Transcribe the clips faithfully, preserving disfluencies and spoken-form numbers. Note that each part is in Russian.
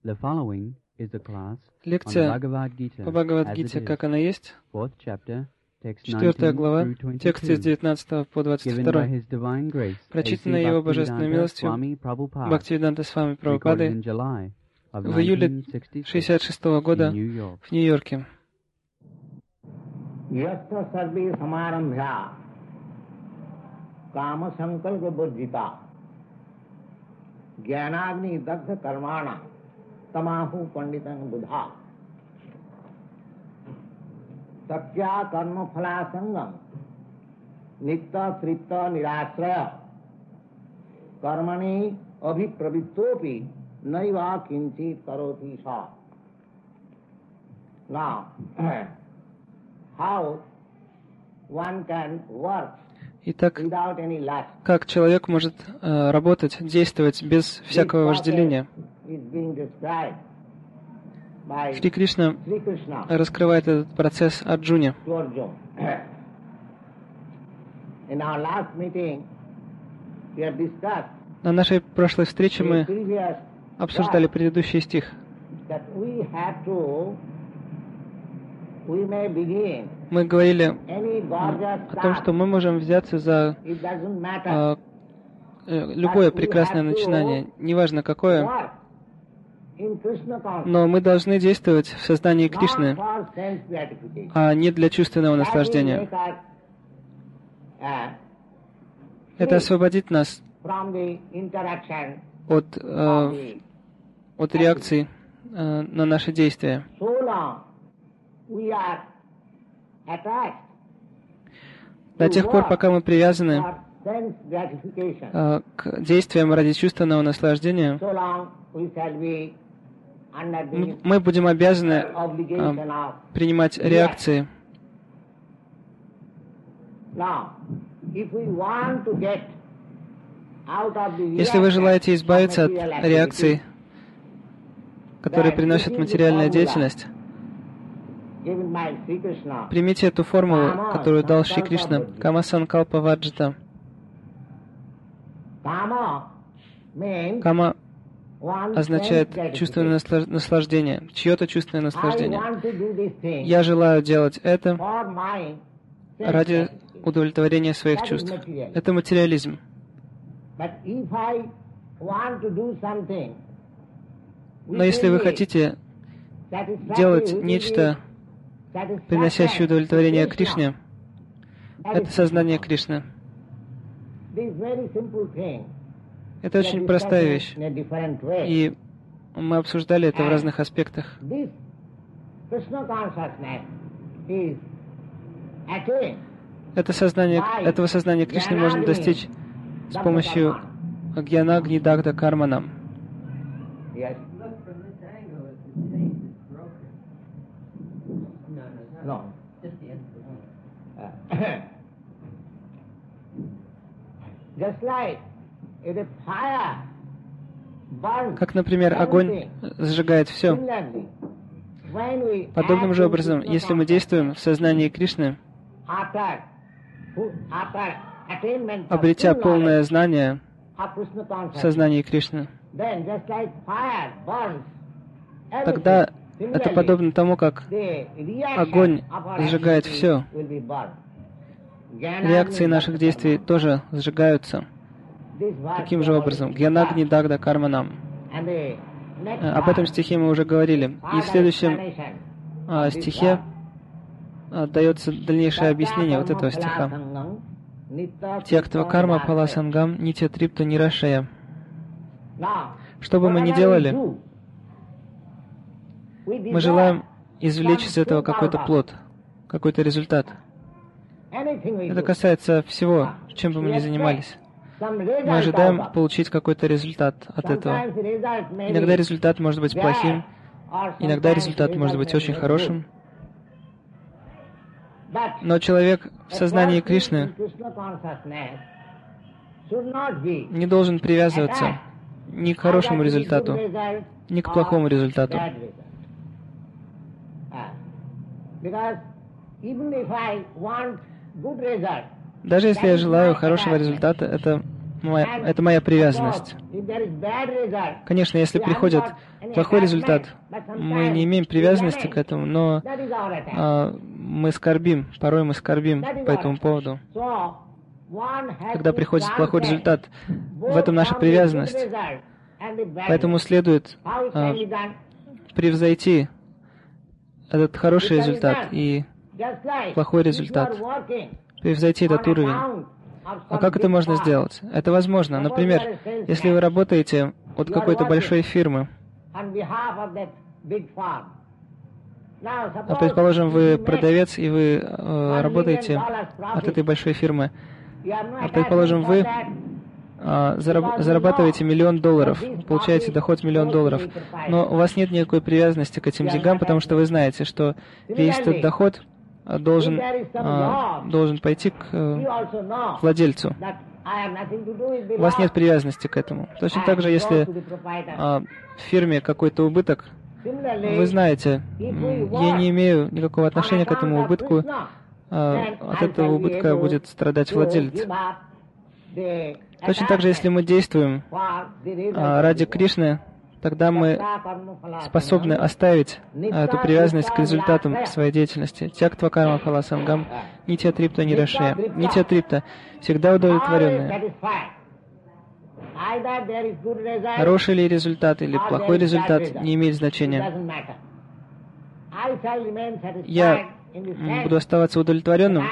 Лекция по Бхагавад-гите, как она есть, четвертая глава, тексты с девятнадцатого по двадцать второй, прочитанная Его Божественной милостью Бхактивиданта Свами Прабхупадой в июле шестьдесят шестого года в Нью-Йорке. Tamahu Panditang Buddha Satya Karma Phala Sangam Nitta Sritta Nirasraya Karmani Abhipravittopi Naiva Kinchit Karoti Sa. Now, how one can work Итак, как человек может э, работать, действовать без всякого вожделения? Шри Кришна раскрывает этот процесс Арджуне. На нашей прошлой встрече мы обсуждали предыдущий стих. Мы говорили о том, что мы можем взяться за э, любое прекрасное начинание, неважно какое, но мы должны действовать в сознании Кришны, а не для чувственного наслаждения. Это освободит нас от, э, от реакций э, на наши действия. До тех пор, пока мы привязаны э, к действиям ради чувственного наслаждения, мы будем обязаны э, принимать реакции. Если вы желаете избавиться от реакций, которые приносят материальная деятельность, примите эту формулу, которую дал Шри Кришна, Кама Санкалпа Варджита. Кама означает чувственное наслаждение, чье-то чувственное наслаждение. Я желаю делать это ради удовлетворения своих чувств. Это материализм. Но если вы хотите делать нечто, приносящее удовлетворение Кришне, это сознание Кришны. Это очень простая вещь, и мы обсуждали это в разных аспектах. Это сознание, этого сознания Кришны можно достичь с помощью Гьянагни Дагда Карманам. Как, например, огонь сжигает все. Подобным же образом, если мы действуем в сознании Кришны, обретя полное знание в сознании Кришны, тогда это подобно тому, как огонь сжигает все. Реакции наших действий тоже сжигаются. Таким же образом, Гьянагни Дагда Карманам. Об этом стихе мы уже говорили. И в следующем а, стихе а, дается дальнейшее объяснение вот этого стиха. Тьяктва карма пала сангам нитя трипта нирашая. Что бы мы ни делали, мы желаем извлечь из этого какой-то плод, какой-то результат. Это касается всего, чем бы мы ни занимались. Мы ожидаем получить какой-то результат от этого. Иногда результат может быть плохим, иногда результат может быть очень хорошим. Но человек в сознании Кришны не должен привязываться ни к хорошему результату, ни к плохому результату. Даже если я желаю хорошего результата, это моя, это моя привязанность. Конечно, если приходит плохой результат, мы не имеем привязанности к этому, но а, мы скорбим, порой мы скорбим по этому поводу. Когда приходит плохой результат, в этом наша привязанность. Поэтому следует а, превзойти этот хороший результат и плохой результат, превзойти этот уровень. А как это можно сделать? Это возможно. Например, если вы работаете от какой-то большой фирмы, а предположим, вы продавец и вы э, работаете от этой большой фирмы, а предположим, вы э, зараб- зарабатываете миллион долларов, получаете доход миллион долларов, но у вас нет никакой привязанности к этим деньгам, потому что вы знаете, что весь этот доход должен, а, должен пойти к а, владельцу. У вас нет привязанности к этому. Точно так же, если а, в фирме какой-то убыток, вы знаете, я не имею никакого отношения к этому убытку, а, от этого убытка будет страдать владелец. Точно так же, если мы действуем а, ради Кришны, тогда мы способны оставить эту привязанность к результатам своей деятельности. Тяктва карма фала сангам, нитья трипта нирашея. Нитья трипта всегда удовлетворенная. Хороший ли результат или плохой результат не имеет значения. Я буду оставаться удовлетворенным,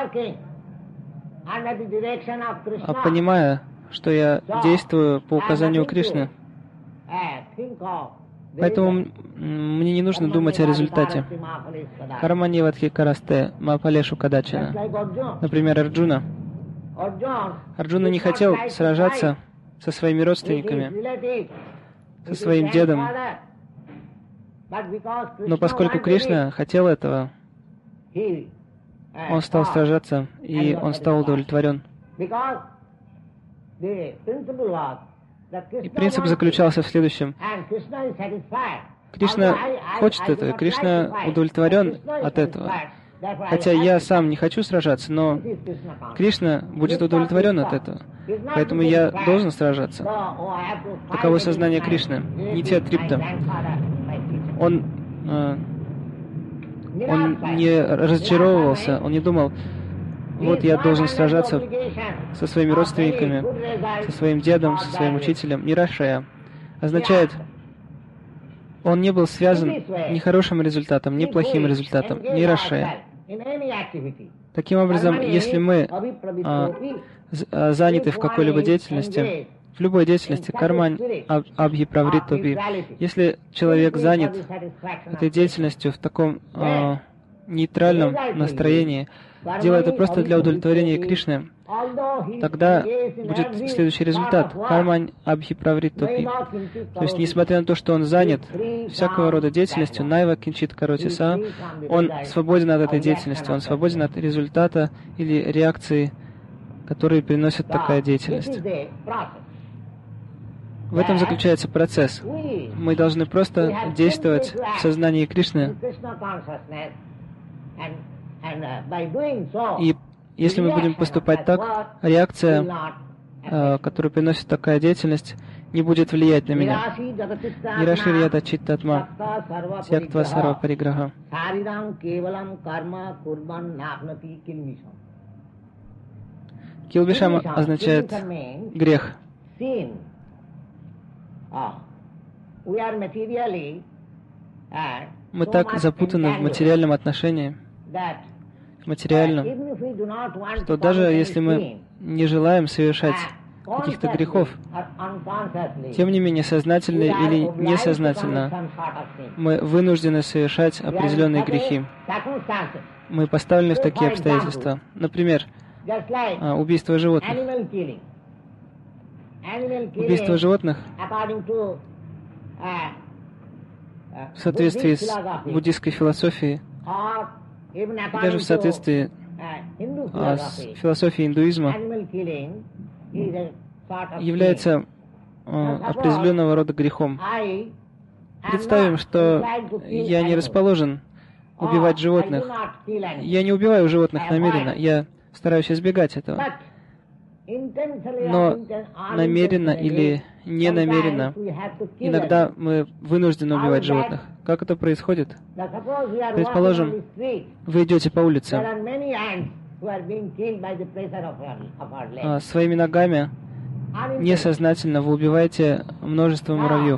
понимая, что я действую по указанию Кришны. Поэтому мне не нужно думать о результате. Карманьеватхи карасте мапалешу кадачина. Например, Арджуна. Арджуна не хотел сражаться со своими родственниками, со своим дедом. Но поскольку Кришна хотел этого, он стал сражаться, и он стал удовлетворен. И принцип заключался в следующем. Кришна хочет этого, Кришна удовлетворен от этого. Хотя я сам не хочу сражаться, но Кришна будет удовлетворен от этого. Поэтому я должен сражаться. Таково сознание Кришны. Нитья трипта. Он, э, он не разочаровывался, он не думал, вот я должен сражаться со своими родственниками, со своим дедом, со своим учителем. Нирашея означает, он не был связан ни хорошим результатом, ни плохим результатом. Нирашея. Таким образом, если мы а, заняты в какой-либо деятельности, в любой деятельности, кармань абхи правритопи, если человек занят этой деятельностью в таком а, нейтральном настроении, делая это просто для удовлетворения Кришны, тогда будет следующий результат. Кармань абхи правритопи. То есть, несмотря на то, что он занят всякого рода деятельностью, найва кинчит кароти са, он свободен от этой деятельности, он свободен от результата или реакции, которые приносит такая деятельность. В этом заключается процесс. Мы должны просто действовать в сознании Кришны. И если мы будем поступать так, реакция, э, которую приносит такая деятельность, не будет влиять на меня. Нираширьята читтатма тяктва сарва париграха. Килбишам означает грех. Мы так запутаны в материальном отношении, материальном, что даже если мы не желаем совершать каких-то грехов, тем не менее, сознательно или несознательно, мы вынуждены совершать определенные грехи. Мы поставлены в такие обстоятельства. Например, убийство животных. Убийство животных в соответствии с буддийской философией, и даже в соответствии а, с философией индуизма, является а, определенного рода грехом. Представим, что я не расположен убивать животных. Я не убиваю животных намеренно, я стараюсь избегать этого. Но намеренно или ненамеренно иногда мы вынуждены убивать животных. Как это происходит? Предположим, вы идете по улице, а своими ногами несознательно вы убиваете множество муравьев.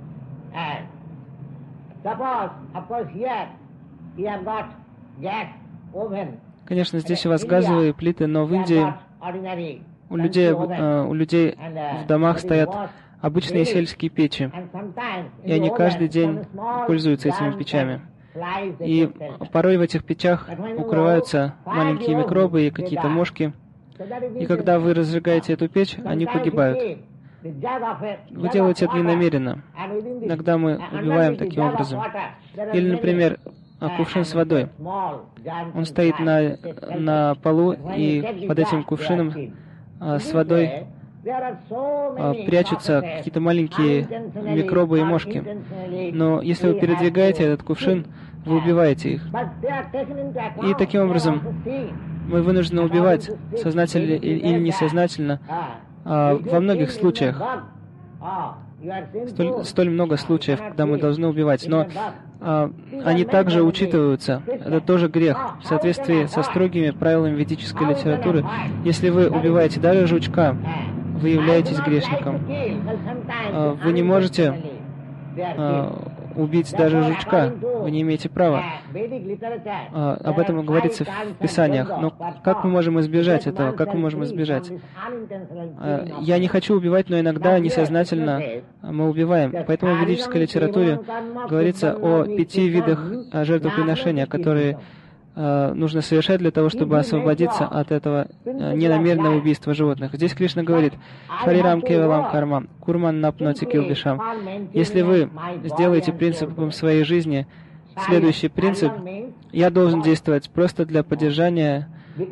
Конечно, здесь у вас газовые плиты, но в Индии у людей, у людей в домах стоят обычные сельские печи, и они каждый день пользуются этими печами. И порой в этих печах укрываются маленькие микробы и какие-то мошки, и когда вы разжигаете эту печь, они погибают. Вы делаете это ненамеренно. Иногда мы убиваем таким образом. Или, например, кувшин с водой. Он стоит на, на полу, и под этим кувшином а, с водой а, прячутся какие-то маленькие микробы и мошки. Но если вы передвигаете этот кувшин, вы убиваете их. И таким образом мы вынуждены убивать, сознательно или несознательно, а, во многих случаях. Столь, столь много случаев, когда мы должны убивать, но а, они также учитываются. Это тоже грех в соответствии со строгими правилами ведической литературы. Если вы убиваете даже жучка, вы являетесь грешником. А, вы не можете а, убить даже жучка, вы не имеете права. А, об этом говорится в Писаниях. Но как мы можем избежать этого? Как мы можем избежать? А, я не хочу убивать, но иногда несознательно мы убиваем. Поэтому в ведической литературе говорится о пяти видах жертвоприношения, которые а, нужно совершать для того, чтобы освободиться от этого а, ненамеренного убийства животных. Здесь Кришна говорит: «Шарирам кевалам карма, курман напноти килбишам». Если вы сделаете принципом своей жизни следующий принцип: я должен действовать просто для поддержания,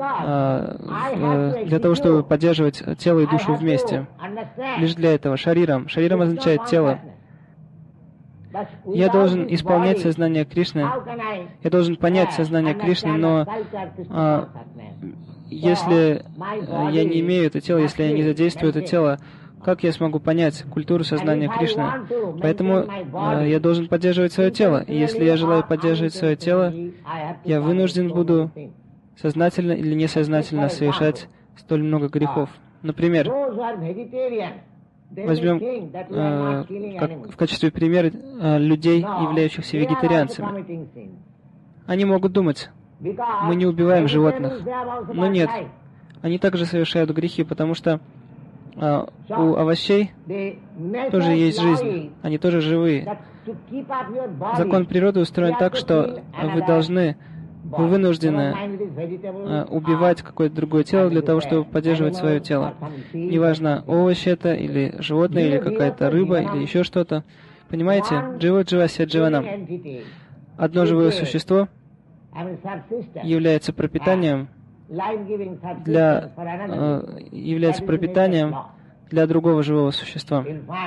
а, для того, чтобы поддерживать тело и душу вместе. Лишь для этого. Шарирам. Шарирам означает тело. Я должен исполнять сознание Кришны, я должен понять сознание Кришны, но а, если а, я не имею это тело, если я не задействую это тело, как я смогу понять культуру сознания Кришны? Поэтому а, я должен поддерживать свое тело. И если я желаю поддерживать свое тело, я вынужден буду сознательно или несознательно совершать столь много грехов. Например, возьмем э, как, в качестве примера э, людей, являющихся вегетарианцами. Они могут думать: мы не убиваем животных. Но нет, они также совершают грехи, потому что э, у овощей тоже есть жизнь, они тоже живые. Закон природы устроен так, что вы должны, вы вынуждены э, убивать какое-то другое тело для того, чтобы поддерживать свое тело. Неважно, овощи это, или животное, или какая-то рыба, или еще что-то. Понимаете? Джива джива ся дживанам. Одно живое существо является пропитанием для, э, является пропитанием для другого живого существа.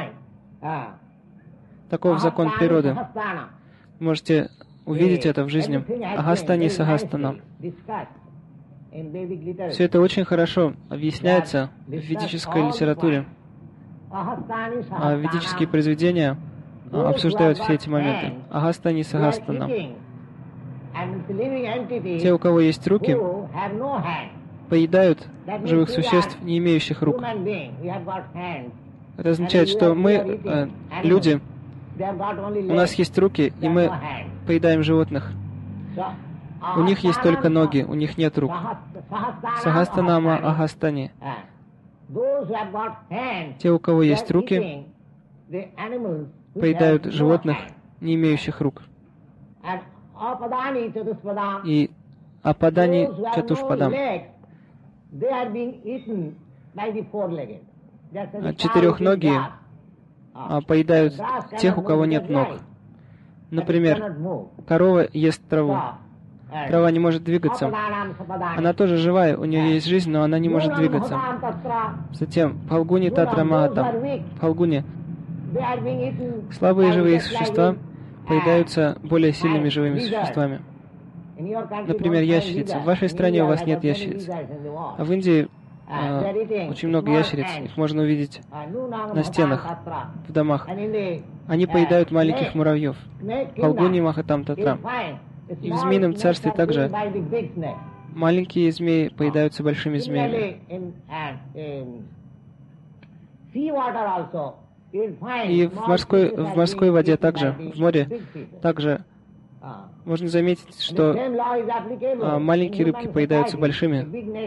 Таков закон природы. Можете увидеть это в жизни. Агастани сагастана. Все это очень хорошо объясняется в ведической литературе. А ведические произведения обсуждают все эти моменты. Агастани сагастана. Те, у кого есть руки, поедают живых существ, не имеющих рук. Это означает, что мы, э, люди, у нас есть руки, и мы поедаем животных. У них есть только ноги, у них нет рук. Сахастанама Агастани. Те, у кого есть руки, поедают животных, не имеющих рук. И Ападани Чатушпадам. Четырехногие поедают тех, у кого нет ног. Например, корова ест траву. Трава не может двигаться. Она тоже живая, у нее есть жизнь, но она не может двигаться. Затем Фалгуни Татра Махатам. Фалгуни. Слабые живые существа поедаются более сильными живыми существами. Например, ящерицы. В вашей стране у вас нет ящериц. А в Индии э, очень много ящериц, их можно увидеть на стенах, в домах. Они поедают маленьких муравьев. Фалгуни Махатам Татра. И в Змеином царстве также маленькие змеи поедаются большими змеями. И в морской, в морской воде также, в море также можно заметить, что а, маленькие рыбки поедаются большими.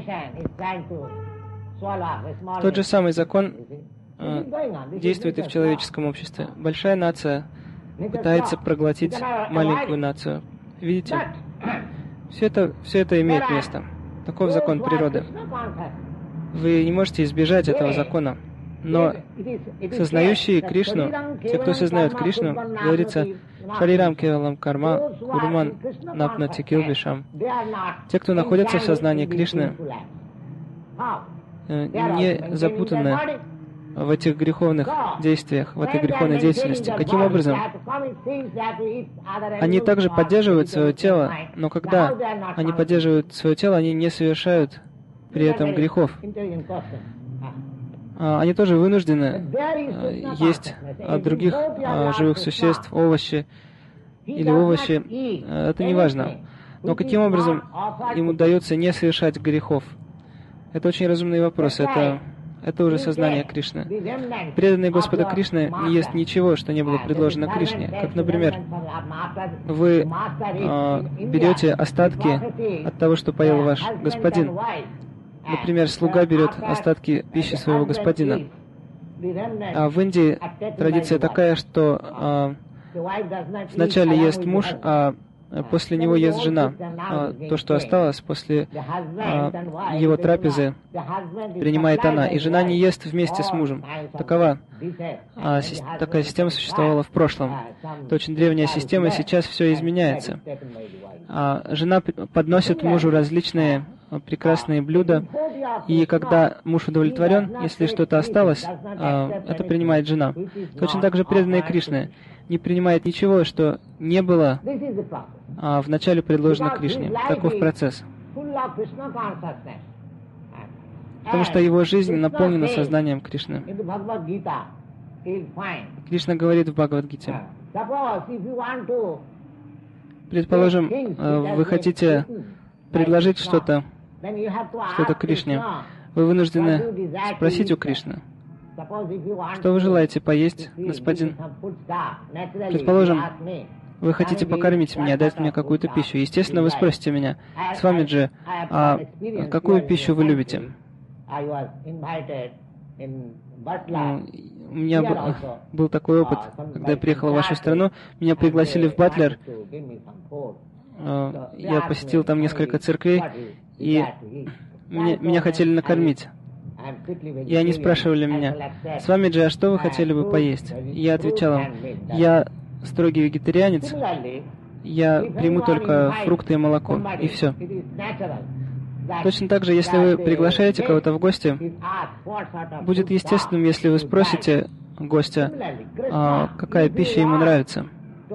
Тот же самый закон а, действует и в человеческом обществе. Большая нация пытается проглотить маленькую нацию. Видите? Все это, все это имеет место. Таков закон природы. Вы не можете избежать этого закона. Но сознающие Кришну, те, кто сознает Кришну, говорится, Шарирам Кевалам Карма, Курман Напнати Килбишам. Те, кто находится в сознании Кришны, не запутаны в этих греховных действиях, в этой греховной деятельности. Каким образом? Они также поддерживают свое тело, но когда они поддерживают свое тело, они не совершают при этом грехов. Они тоже вынуждены есть от других живых существ овощи или овощи. Это не важно. Но каким образом им удается не совершать грехов? Это очень разумный вопрос. Это, это уже сознание Кришны. Преданный Господа Кришны не ест ничего, что не было предложено Кришне. Как, например, вы э, берете остатки от того, что поел ваш господин. Например, слуга берет остатки пищи своего господина. А в Индии традиция такая, что а, вначале ест муж, а после него ест жена. А, то, что осталось после а, его трапезы, принимает она. И жена не ест вместе с мужем. Такова а, си- такая система существовала в прошлом. Это очень древняя система, и сейчас все изменяется. А, жена подносит мужу различные прекрасные блюда, и когда муж удовлетворен, если что-то осталось, это принимает жена. Точно так же преданные Кришны не принимает ничего, что не было вначале предложено Кришне. Таков процесс. Потому что его жизнь наполнена сознанием Кришны. Кришна говорит в Бхагавад-гите: предположим, вы хотите предложить что-то, что-то Кришне, вы вынуждены спросить у Кришны: что вы желаете поесть, господин? Предположим, вы хотите покормить меня, дать мне какую-то пищу. Естественно, вы спросите меня: с вами же, а какую пищу вы любите? У меня был, был такой опыт, когда я приехал в вашу страну, меня пригласили в Батлер. Я посетил там несколько церквей, и меня, меня хотели накормить. И они спрашивали меня: с вами же, а что вы хотели бы поесть? И я отвечал им: я строгий вегетарианец, я приму только фрукты и молоко, и все. Точно так же, если вы приглашаете кого-то в гости, будет естественным, если вы спросите гостя, а, какая пища ему нравится.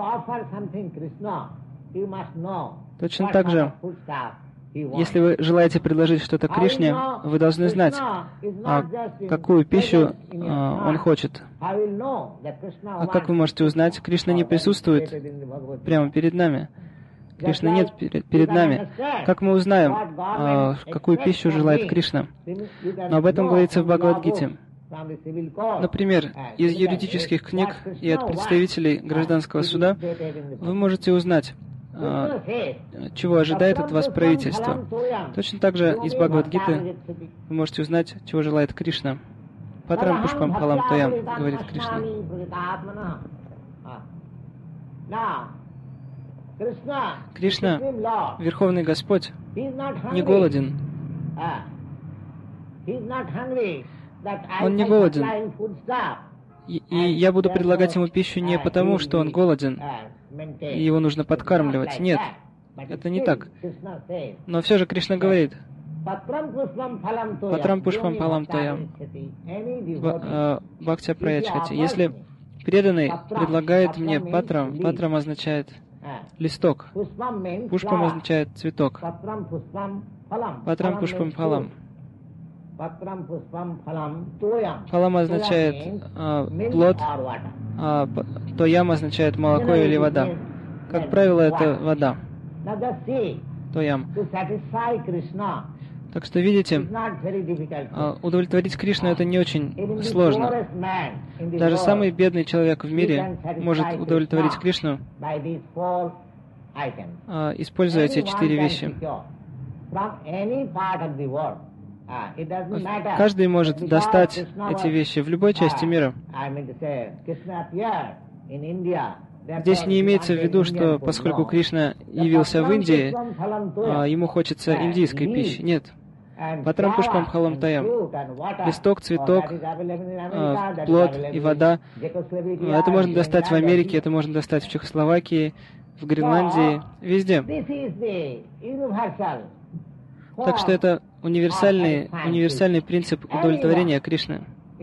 Точно так же, если вы желаете предложить что-то Кришне, вы должны знать, а, какую пищу а, он хочет. А как вы можете узнать? Кришна не присутствует прямо перед нами. Кришны нет перед нами. Как мы узнаем, а, какую пищу желает Кришна? Но об этом говорится в Бхагавад-гите. Например, из юридических книг и от представителей гражданского суда вы можете узнать, а, чего ожидает от вас правительство. Точно так же из Бхагавад-гиты вы можете узнать, чего желает Кришна. Патрам пушпам палам тоям, говорит Кришна. Кришна, Верховный Господь, не голоден. Он не голоден. И, и я буду предлагать ему пищу не потому, что он голоден, и его нужно подкармливать. Нет, это не так. Но все же Кришна говорит: «Патрам пушпам палам тоям, бхактя праячхати». Если преданный предлагает мне патрам, патрам означает листок, пушпам означает цветок, патрам пушпам палам. Палам означает а, плод, а тоям означает молоко или вода. Как правило, это вода. Тоям. Так что, видите, удовлетворить Кришну это не очень сложно. Даже самый бедный человек в мире может удовлетворить Кришну, используя эти четыре вещи. Каждый может достать эти вещи в любой части мира. Здесь не имеется в виду, что поскольку Кришна явился в Индии, ему хочется индийской пищи. Нет. Патрам пушпам пхалам таям. Листок, цветок, плод и вода. Это можно достать в Америке, это можно достать в Чехословакии, в Гренландии, везде. Так что это универсальный, универсальный принцип удовлетворения Кришны.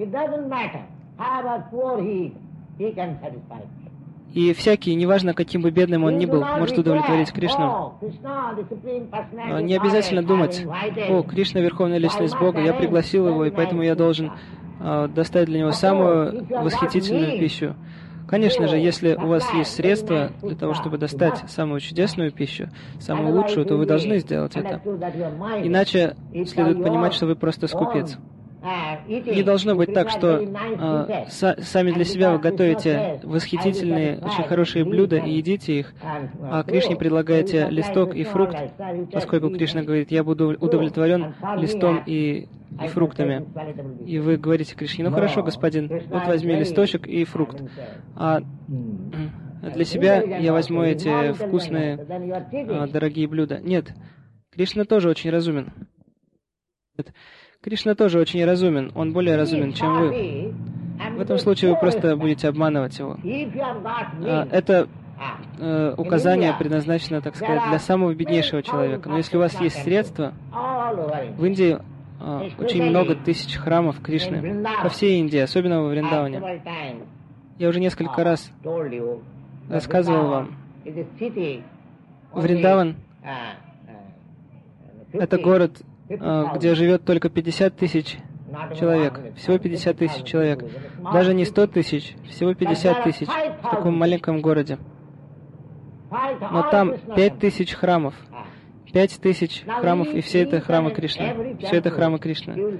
И всякий, неважно каким бы бедным он ни был, может удовлетворить Кришну. Не обязательно думать: «О, Кришна — Верховная Личность Бога, я пригласил его, и поэтому я должен э, достать для него самую восхитительную пищу». Конечно же, если у вас есть средства для того, чтобы достать самую чудесную пищу, самую лучшую, то вы должны сделать это. Иначе следует понимать, что вы просто скупец. Не должно быть так, что э, са, сами для себя вы готовите восхитительные, очень хорошие блюда и едите их, а Кришне предлагаете листок и фрукт, поскольку Кришна говорит: «Я буду удовлетворен листом и, и фруктами». И вы говорите Кришне: «Ну хорошо, господин, вот возьми листочек и фрукт. А для себя я возьму эти вкусные, э, дорогие блюда». Нет, Кришна тоже очень разумен. Кришна тоже очень разумен, он более разумен, чем вы. В этом случае вы просто будете обманывать его. Это э, указание предназначено, так сказать, для самого беднейшего человека. Но если у вас есть средства, в Индии э, очень много тысяч храмов Кришны, по всей Индии, особенно во Вриндаване. Я уже несколько раз рассказывал вам. Вриндаван — это город, где живет только пятьдесят тысяч человек. Всего пятьдесят тысяч человек. Даже не сто тысяч, всего пятьдесят тысяч в таком маленьком городе. Но там пять тысяч храмов. Пять тысяч храмов, и все это храмы Кришны. Все это храмы Кришны.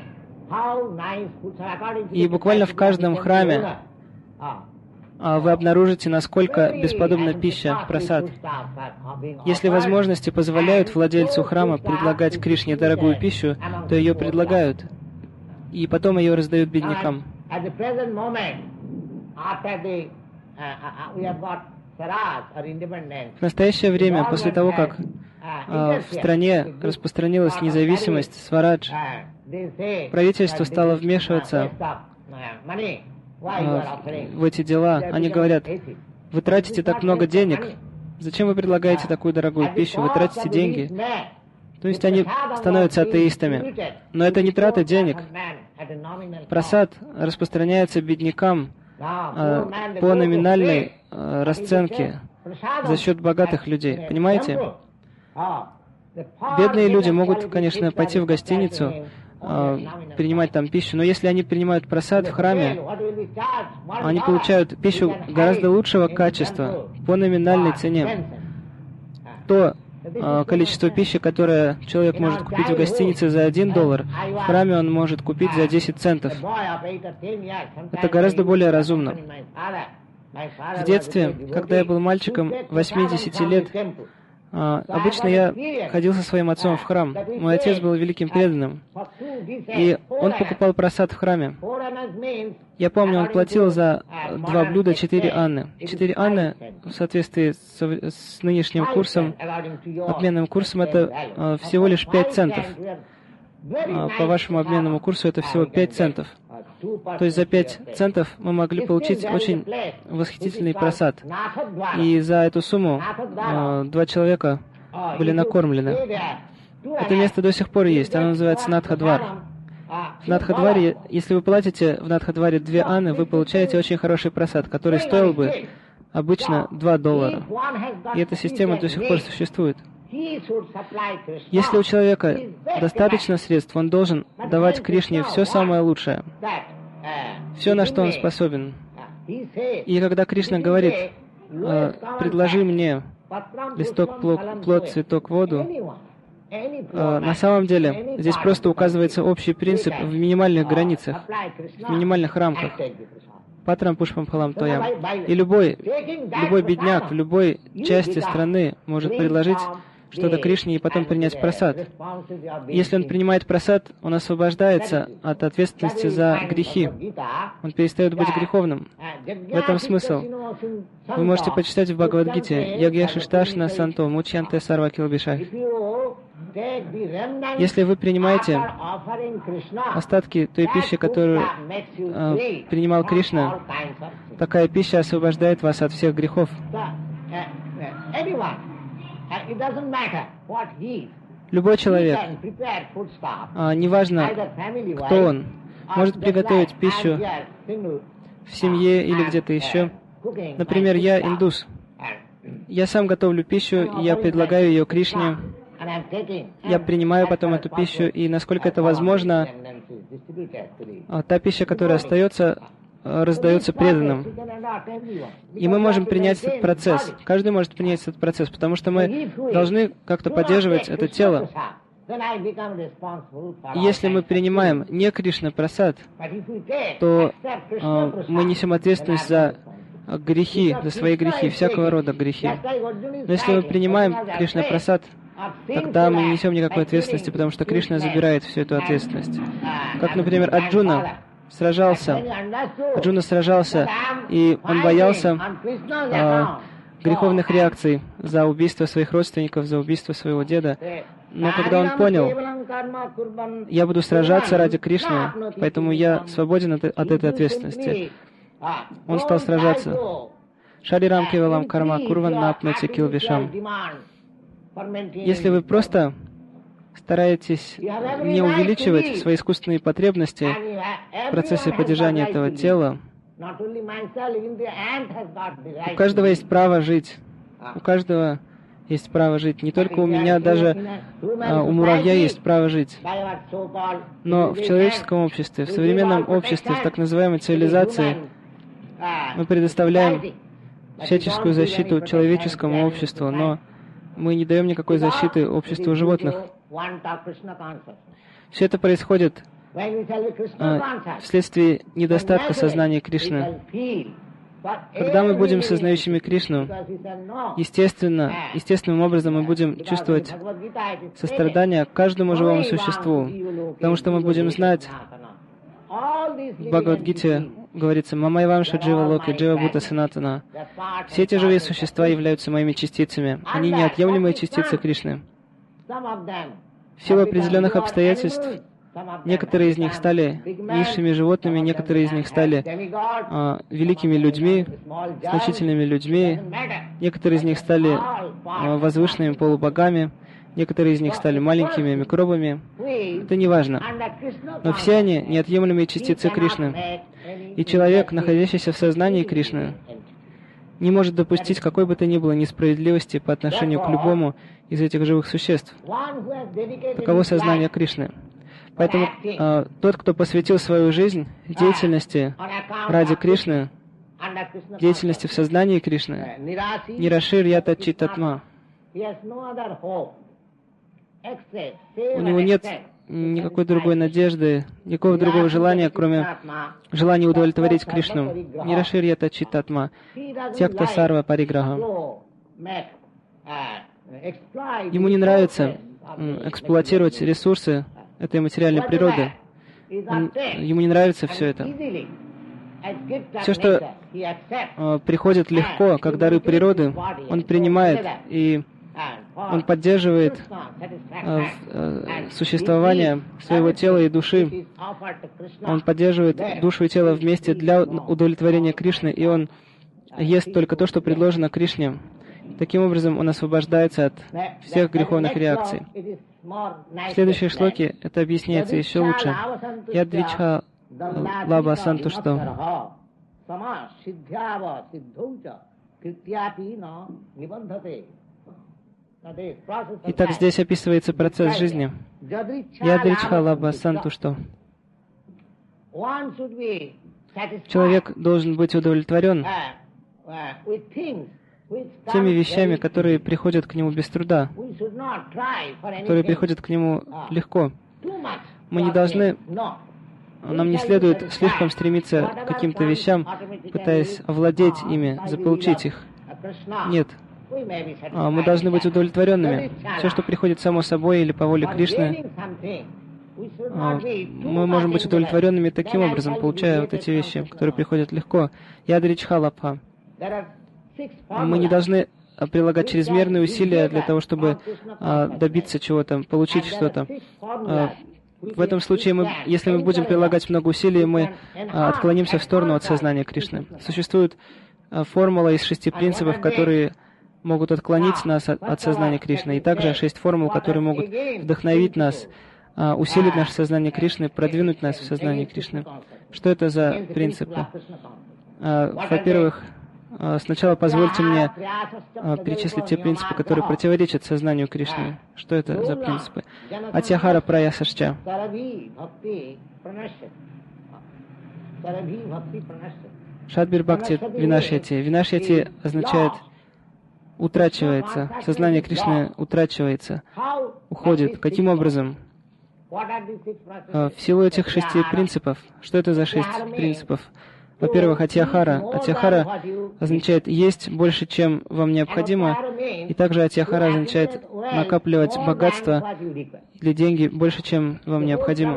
И буквально в каждом храме вы обнаружите, насколько бесподобна пища, прасад. Если возможности позволяют владельцу храма предлагать Кришне дорогую пищу, то ее предлагают, и потом ее раздают беднякам. В настоящее время, после того, как э, в стране распространилась независимость, сварадж, правительство стало вмешиваться в эти дела. Они говорят: вы тратите так много денег, зачем вы предлагаете такую дорогую пищу, вы тратите деньги. То есть они становятся атеистами. Но это не трата денег. Прасад распространяется беднякам э, по номинальной э, расценке за счет богатых людей. Понимаете? Бедные люди могут, конечно, пойти в гостиницу, принимать там пищу, но если они принимают прасад в храме, они получают пищу гораздо лучшего качества по номинальной цене. То э, количество пищи, которое человек может купить в гостинице за один доллар, в храме он может купить за десять центов. Это гораздо более разумно. В детстве, когда я был мальчиком восьми-десяти лет, Uh, обычно я ходил со своим отцом в храм. Мой отец был великим преданным. И он покупал прасад в храме. Я помню, он платил за два блюда четыре анны. Четыре анны, в соответствии с, с нынешним курсом, обменным курсом, это uh, всего лишь пять центов. Uh, по вашему обменному курсу это всего пять центов. То есть за пять центов мы могли получить очень восхитительный прасад. И за эту сумму э, два человека были накормлены. Это место до сих пор есть, оно называется Надхадвар. В Надхадваре, если вы платите в Надхадваре две анны, вы получаете очень хороший прасад, который стоил бы обычно два доллара. И эта система до сих пор существует. Если у человека достаточно средств, он должен давать Кришне все самое лучшее, все, на что он способен. И когда Кришна говорит, «Предложи мне листок, плод, цветок, воду», на самом деле здесь просто указывается общий принцип в минимальных границах, в минимальных рамках. Патрам пушпам пхалам тоям. И любой, любой бедняк в любой части страны может предложить что-то Кришне и потом принять прасад. Если он принимает прасад, он освобождается от ответственности за грехи. Он перестает быть греховным. В этом смысл. Вы можете почитать в Бхагавад-гите «Ягьяшишташна санто мучьянте сарва килбишай». Если вы принимаете остатки той пищи, которую э, принимал Кришна, такая пища освобождает вас от всех грехов. Любой человек, а, неважно, кто он, может приготовить пищу в семье или где-то еще. Например, я индус. Я сам готовлю пищу, и я предлагаю ее Кришне. Я принимаю потом эту пищу, и насколько это возможно, та пища, которая остается, раздается преданным. И мы можем принять этот процесс. Каждый может принять этот процесс, потому что мы должны как-то поддерживать это тело. И если мы принимаем не Кришна прасад, то э, мы несем ответственность за грехи, за свои грехи, всякого рода грехи. Но если мы принимаем Кришна прасад, тогда мы не несем никакой ответственности, потому что Кришна забирает всю эту ответственность. Как, например, Арджуна сражался, Арджуна сражался, и он боялся э, греховных реакций за убийство своих родственников, за убийство своего деда. Но когда он понял, я буду сражаться ради Кришны, поэтому я свободен от, от этой ответственности, он стал сражаться. Шарирам кевалам карма курван напнути килвишам. Если вы просто стараетесь не увеличивать свои искусственные потребности в процессе поддержания этого тела, у каждого есть право жить. У каждого есть право жить. Не только у меня, даже а, у муравья есть право жить. Но в человеческом обществе, в современном обществе, в так называемой цивилизации, мы предоставляем всяческую защиту человеческому обществу, но мы не даем никакой защиты обществу животных. Все это происходит а, вследствие недостатка сознания Кришны. Когда мы будем сознающими Кришну, естественно, естественным образом мы будем чувствовать сострадание к каждому живому существу, потому что мы будем знать, в Бхагавад-гите говорится «Мамайвамша джива локи джива бута санатана». Все эти живые существа являются моими частицами. Они неотъемлемые частицы Кришны. В силу определенных обстоятельств некоторые из них стали низшими животными, некоторые из них стали а, великими людьми, значительными людьми, некоторые из них стали а, возвышенными полубогами, некоторые из них стали маленькими микробами. Это не важно. Но все они неотъемлемые частицы Кришны. И человек, находящийся в сознании Кришны, не может допустить какой бы то ни было несправедливости по отношению к любому из этих живых существ. Таково сознание Кришны. Поэтому э, тот, кто посвятил свою жизнь деятельности ради Кришны, деятельности в сознании Кришны, нирашир ята читатма, у него нет никакой другой надежды, никакого другого желания, кроме желания удовлетворить Кришну. Нирашир ята читатма, тякта сарва париграха. Ему не нравится эксплуатировать ресурсы этой материальной природы. Он, ему не нравится все это. Все, что э, приходит легко, как дары природы, он принимает, и он поддерживает э, э, существование своего тела и души. Он поддерживает душу и тело вместе для удовлетворения Кришны, и он ест только то, что предложено Кришне. Таким образом, он освобождается от всех греховных реакций. В следующей шлоке это объясняется еще лучше. Ядвичха лаба сантушто. Итак, здесь описывается процесс жизни. Ядричха лаба сантушто. Человек должен быть удовлетворен теми вещами, которые приходят к нему без труда, которые приходят к нему легко. Мы не должны, нам не следует слишком стремиться к каким-то вещам, пытаясь овладеть ими, заполучить их. Нет. Мы должны быть удовлетворенными. Все, что приходит само собой или по воле Кришны, мы можем быть удовлетворенными таким образом, получая вот эти вещи, которые приходят легко. Ядричха лабха. Мы не должны прилагать чрезмерные усилия для того, чтобы добиться чего-то, получить что-то. В этом случае, мы, если мы будем прилагать много усилий, мы отклонимся в сторону от сознания Кришны. Существует формула из шести принципов, которые могут отклонить нас от, от сознания Кришны, и также шесть формул, которые могут вдохновить нас, усилить наше сознание Кришны, продвинуть нас в сознание Кришны. Что это за принципы? Во-первых, сначала позвольте мне перечислить те принципы, которые противоречат сознанию Кришны. Что это за принципы? Атьяхара праясашча. Шадбир бхакти винашьяти. Винашьяти означает утрачивается. Сознание Кришны утрачивается, уходит. Каким образом? В силу этих шести принципов. Что это за шесть принципов? Во-первых, атьяхара. Атьяхара означает есть больше, чем вам необходимо. И также атьяхара означает накапливать богатство или деньги больше, чем вам необходимо.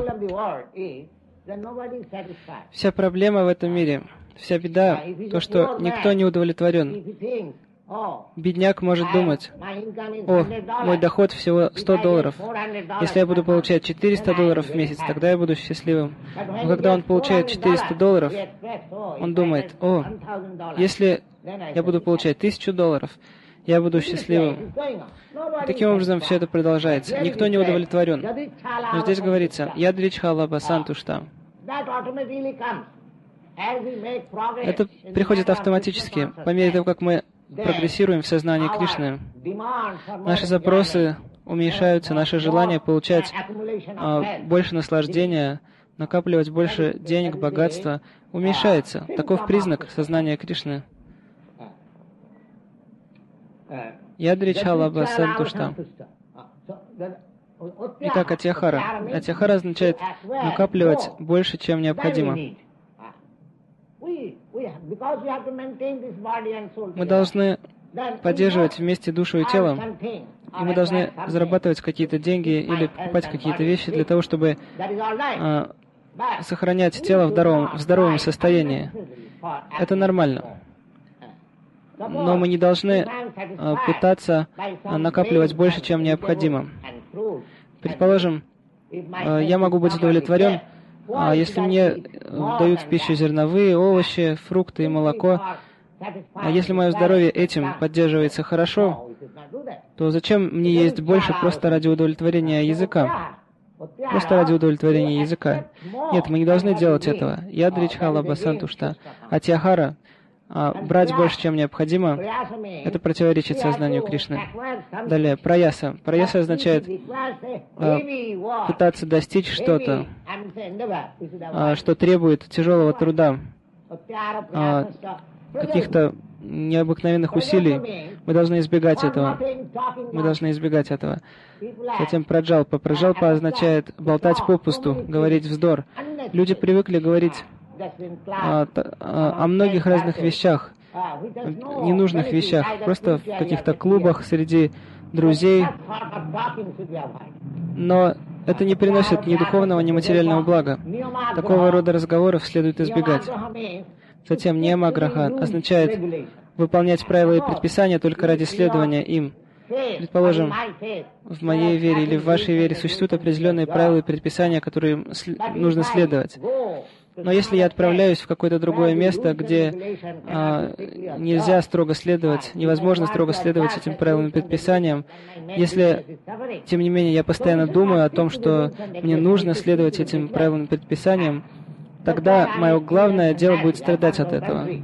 Вся проблема в этом мире, вся беда, то, что никто не удовлетворен. Бедняк может думать: о, мой доход всего сто долларов. Если я буду получать четыреста долларов в месяц, тогда я буду счастливым. Но когда он получает четыреста долларов, он думает: о, если я буду получать тысячу долларов, я буду счастливым. И таким образом все это продолжается. Никто не удовлетворен. Но здесь говорится: ядричха лаба сантушта. Это приходит автоматически, по мере того, как мы прогрессируем в сознании Кришны. Наши запросы уменьшаются, наши желания получать а, больше наслаждения, накапливать больше денег, богатства уменьшается. Таков признак сознания Кришны. Ядричха лаба сантушта. Итак, атьяхара. Атьяхара означает накапливать больше, чем необходимо. Мы должны поддерживать вместе душу и тело, и мы должны зарабатывать какие-то деньги или покупать какие-то вещи для того, чтобы э, сохранять тело в здоровом, в здоровом состоянии. Это нормально. Но мы не должны э, пытаться накапливать больше, чем необходимо. Предположим, э, я могу быть удовлетворен, а если мне дают в пищу зерновые, овощи, фрукты и молоко, а если мое здоровье этим поддерживается хорошо, то зачем мне есть больше просто ради удовлетворения языка? Просто ради удовлетворения языка. Нет, мы не должны делать этого. Ядричха лаба сантушта. Атьяхара, а брать больше, чем необходимо, это противоречит сознанию Кришны. Далее, праяса. Праяса означает а, пытаться достичь что-то, а, что требует тяжелого труда, а, каких-то необыкновенных усилий. Мы должны избегать этого. Мы должны избегать этого. Затем праджалпа. Праджалпа означает болтать попусту, говорить вздор. Люди привыкли говорить О, о многих разных вещах, ненужных вещах, просто в каких-то клубах среди друзей, но это не приносит ни духовного, ни материального блага. Такого рода разговоров следует избегать. Затем ниямаграха означает выполнять правила и предписания только ради следования им. Предположим, в моей вере или в вашей вере существуют определенные правила и предписания, которым нужно следовать. Но если я отправляюсь в какое-то другое место, где а, нельзя строго следовать, невозможно строго следовать этим правилам и предписаниям, если, тем не менее, я постоянно думаю о том, что мне нужно следовать этим правилам и предписаниям, тогда мое главное дело будет страдать от этого.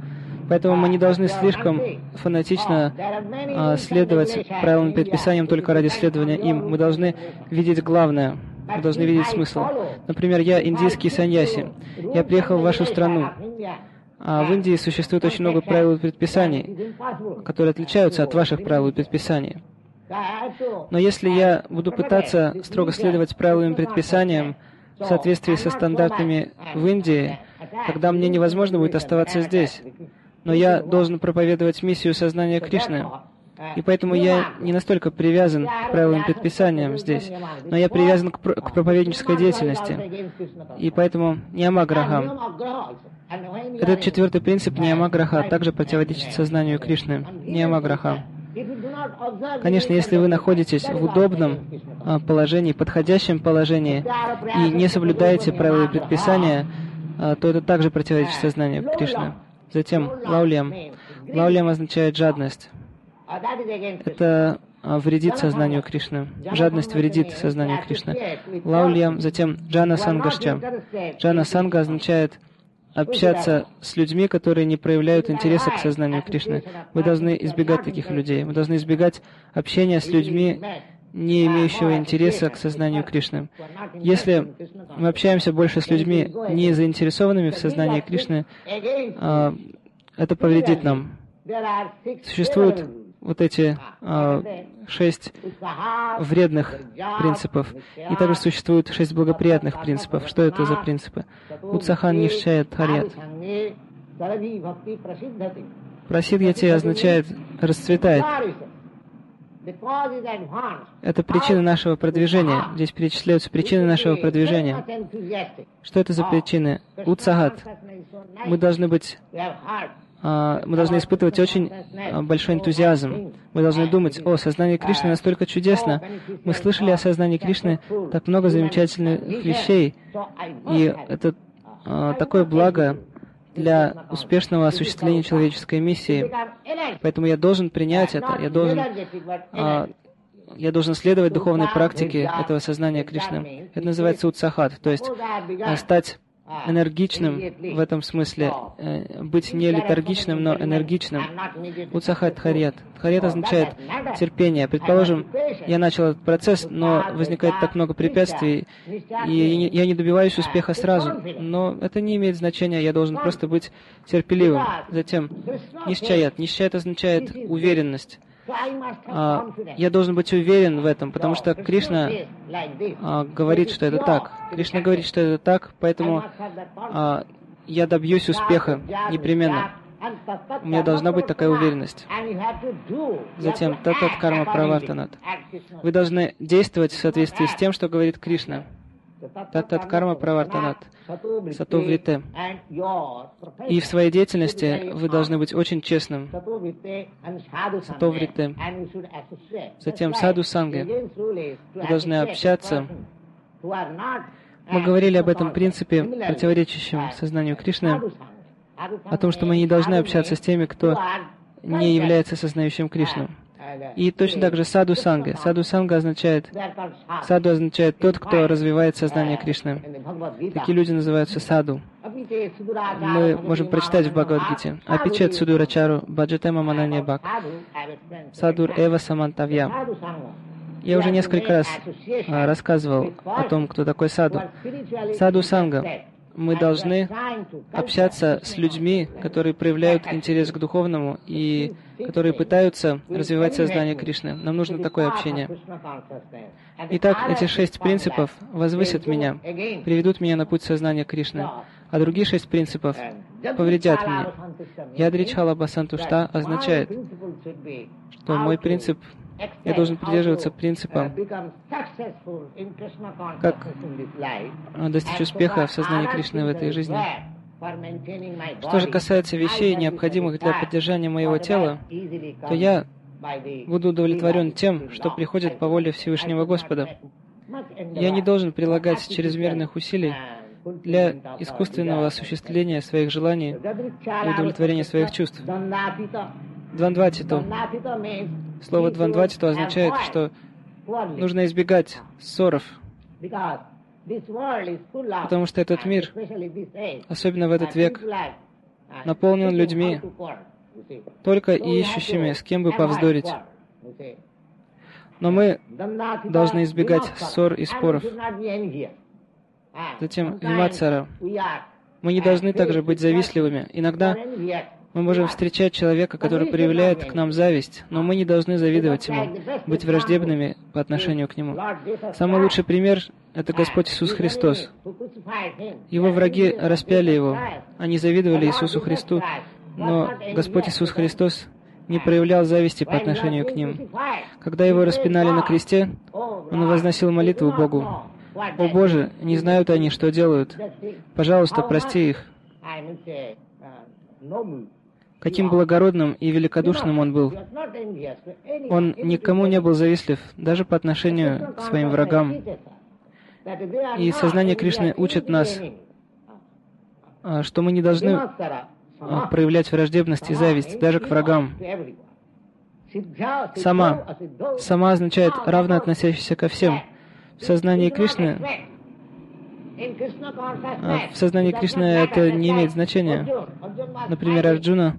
Поэтому мы не должны слишком фанатично а, следовать правилам и предписаниям только ради следования им. Мы должны видеть главное. Мы должны видеть смысл. Например, я индийский саньяси. Я приехал в вашу страну. А в Индии существует очень много правил и предписаний, которые отличаются от ваших правил и предписаний. Но если я буду пытаться строго следовать правилам и предписаниям в соответствии со стандартами в Индии, тогда мне невозможно будет оставаться здесь. Но я должен проповедовать миссию сознания Кришны. И поэтому я не настолько привязан к правилам и предписаниям здесь, но я привязан к, к проповеднической деятельности. И поэтому Ниямаграха. Этот четвертый принцип Ниямаграха также противоречит сознанию Кришны. Ниямаграха. Конечно, если вы находитесь в удобном положении, подходящем положении и не соблюдаете правила и предписания, то это также противоречит сознанию Кришны. Затем лаулям. Лаулям означает жадность. Это вредит сознанию Кришны. Жадность вредит сознанию Кришны. Лаулям, затем джана сангашча. Джана санга означает общаться с людьми, которые не проявляют интереса к сознанию Кришны. Мы должны избегать таких людей. Мы должны избегать общения с людьми, не имеющего интереса к сознанию Кришны. Если мы общаемся больше с людьми, не заинтересованными в сознании Кришны, это повредит нам. Существуют вот эти а, шесть вредных принципов. И также существует шесть благоприятных принципов. Что это за принципы? Утсахан нишчая дхарьят. Прасидьяти означает расцветает. Это причина нашего продвижения. Здесь перечисляются причины нашего продвижения. Что это за причины? Утсахат. Мы должны быть мы должны испытывать очень большой энтузиазм. Мы должны думать: о, сознание Кришны настолько чудесно. Мы слышали о сознании Кришны так много замечательных вещей. И это а, такое благо для успешного осуществления человеческой миссии. Поэтому я должен принять это. Я должен, а, я должен следовать духовной практике этого сознания Кришны. Это называется утсахат, то есть а, стать энергичным в этом смысле, э, быть не летаргичным, но энергичным. Утсахат дхарьят. Дхарьят означает терпение. Предположим, я начал этот процесс, но возникает так много препятствий, и я не добиваюсь успеха сразу. Но это не имеет значения, я должен просто быть терпеливым. Затем, нишчаят. Нишчаят означает уверенность. А, я должен быть уверен в этом, потому что Кришна а, говорит, что это так. Кришна говорит, что это так, поэтому а, я добьюсь успеха непременно. У меня должна быть такая уверенность. Затем, татат карма правартанат. Вы должны действовать в соответствии с тем, что говорит Кришна. Татат карма правартанат. Сато врите. И в своей деятельности вы должны быть очень честным. Сато врите. Затем саду санги. Вы должны общаться. Мы говорили об этом принципе, противоречащем сознанию Кришны, о том, что мы не должны общаться с теми, кто не является сознающим Кришну. И точно так же саду санга. Саду санга означает, саду означает тот, кто развивает сознание Кришны. Такие люди называются саду. Мы можем прочитать в Бхагавад-гите: Апичет судурачару баджатема мананья бак. Садур эва самантавья. Я уже несколько раз а, рассказывал о том, кто такой саду. Саду санга. Мы должны общаться с людьми, которые проявляют интерес к духовному и которые пытаются развивать сознание Кришны. Нам нужно такое общение. Итак, эти шесть принципов возвысят меня, приведут меня на путь сознания Кришны, а другие шесть принципов повредят мне. Ядричхала басантушта означает, что мой принцип, я должен придерживаться принципа, как достичь успеха в сознании Кришны в этой жизни. Что же касается вещей, необходимых для поддержания моего тела, то я буду удовлетворен тем, что приходит по воле Всевышнего Господа. Я не должен прилагать чрезмерных усилий для искусственного осуществления своих желаний и удовлетворения своих чувств. Двандватиту. Слово двандватиту означает, что нужно избегать ссоров, потому что этот мир, особенно в этот век, наполнен людьми, только ищущими, с кем бы повздорить. Но мы должны избегать ссор и споров. Затем, Виматсара. Мы не должны также быть завистливыми. Иногда мы можем встречать человека, который проявляет к нам зависть, но мы не должны завидовать ему, быть враждебными по отношению к нему. Самый лучший пример — это Господь Иисус Христос. Его враги распяли Его. Они завидовали Иисусу Христу, но Господь Иисус Христос не проявлял зависти по отношению к ним. Когда Его распинали на кресте, Он возносил молитву Богу. «О Боже, не знают они, что делают. Пожалуйста, прости их». Каким благородным и великодушным Он был. Он никому не был завистлив, даже по отношению к своим врагам. И сознание Кришны учит нас, что мы не должны проявлять враждебность и зависть даже к врагам. Сама. Сама означает равно относящийся ко всем. В сознании Кришны, в сознании Кришны это не имеет значения. Например, Арджуна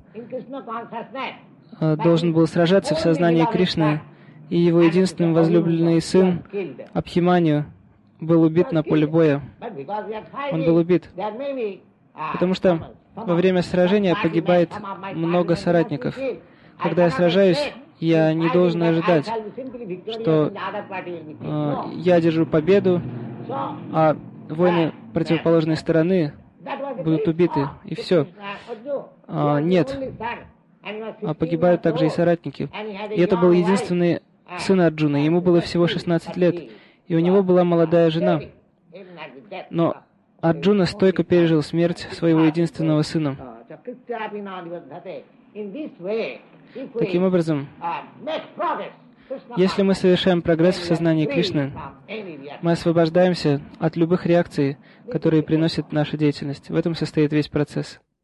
должен был сражаться в сознании Кришны, и его единственный возлюбленный сын Абхиманью был убит на поле боя. Он был убит, потому что во время сражения погибает много соратников. Когда я сражаюсь, я не должен ожидать, что э, я держу победу, а воины противоположной стороны будут убиты, и все. А, нет. А погибают также и соратники. И это был единственный сын Арджуны. Ему было всего шестнадцать лет, и у него была молодая жена. Но Арджуна стойко пережил смерть своего единственного сына. Таким образом, если мы совершаем прогресс в сознании Кришны, мы освобождаемся от любых реакций, которые приносит наша деятельность. В этом состоит весь процесс.